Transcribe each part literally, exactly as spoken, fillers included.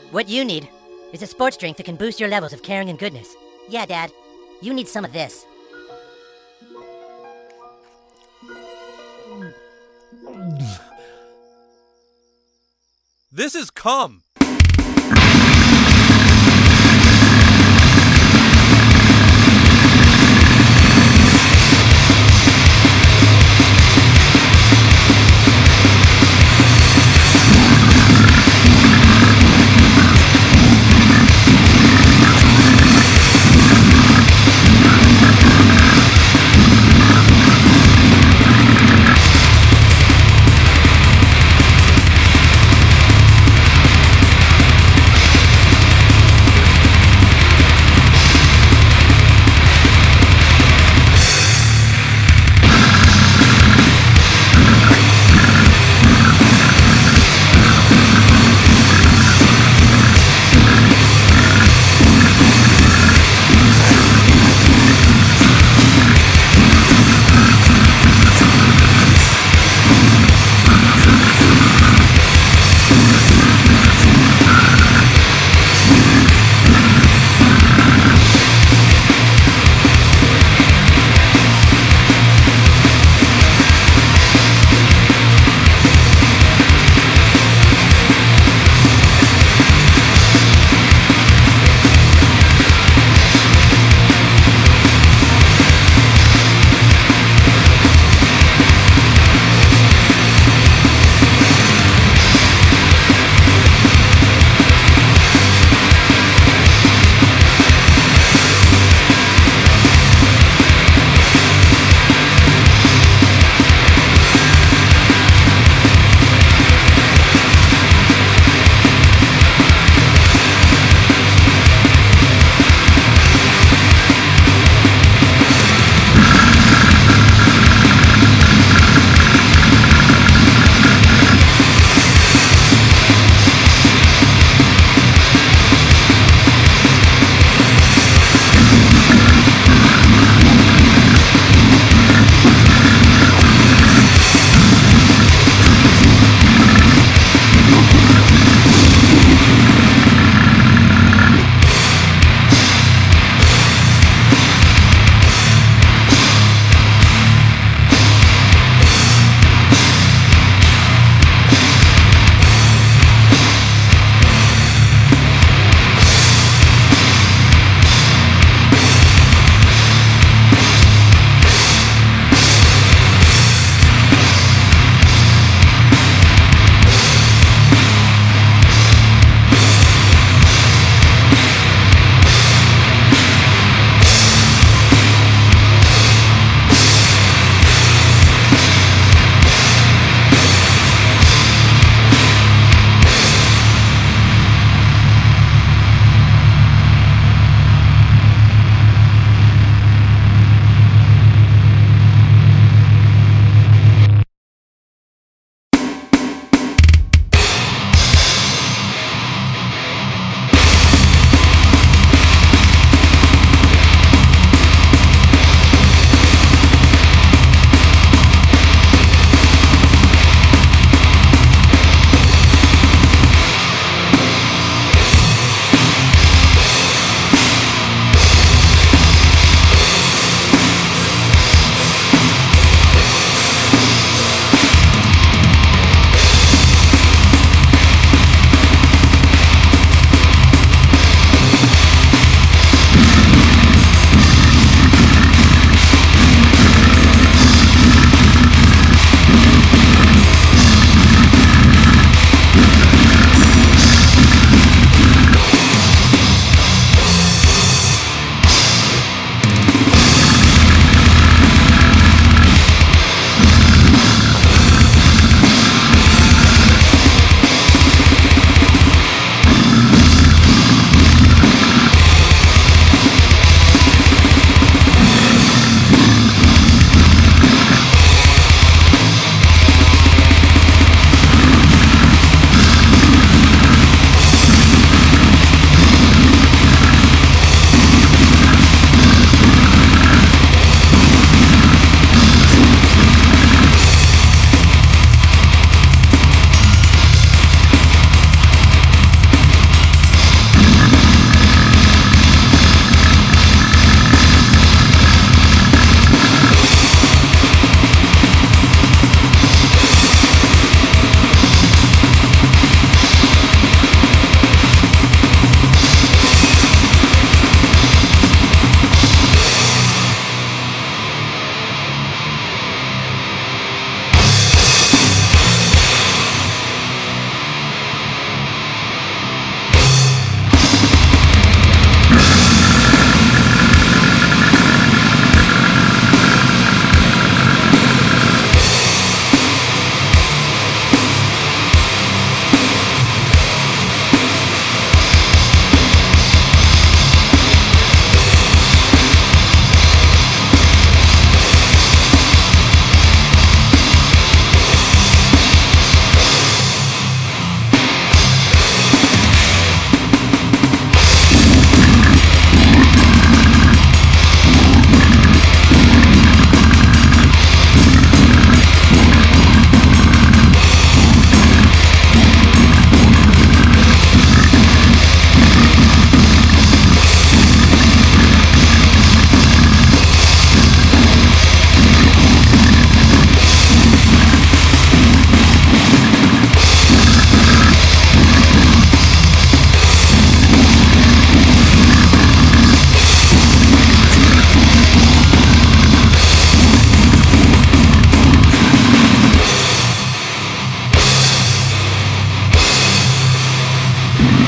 What you need is a sports drink that can boost your levels of caring and goodness. Yeah, Dad. You need some of this. This is cum.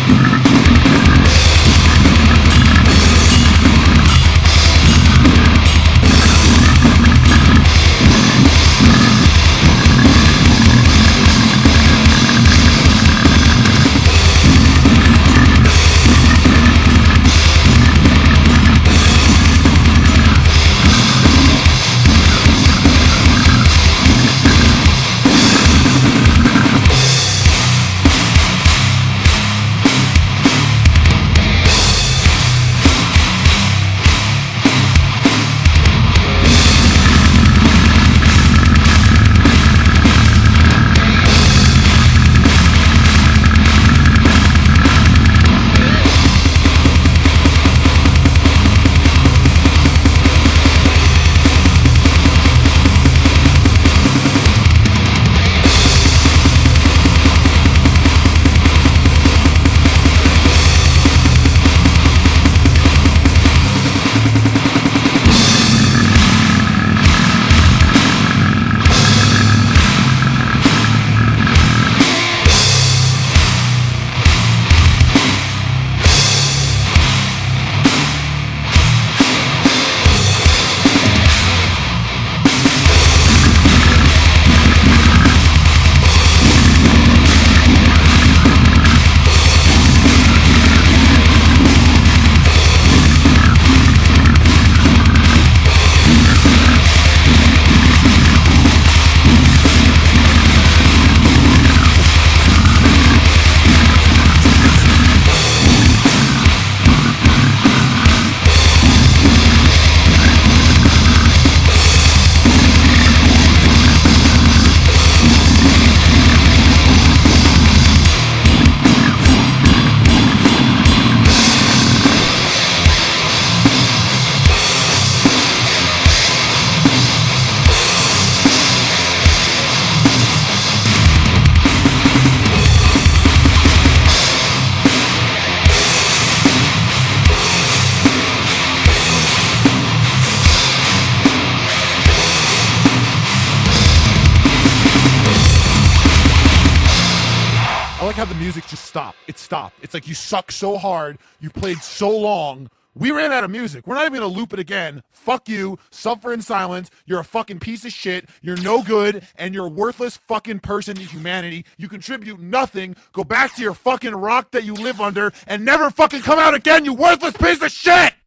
how the music just stopped. It stopped. It's like you suck so hard. You played so long. We ran out of music. We're not even going to loop it again. Fuck you. Suffer in silence. You're a fucking piece of shit. You're no good, and you're a worthless fucking person to humanity. You contribute nothing. Go back to your fucking rock that you live under and never fucking come out again, you worthless piece of shit!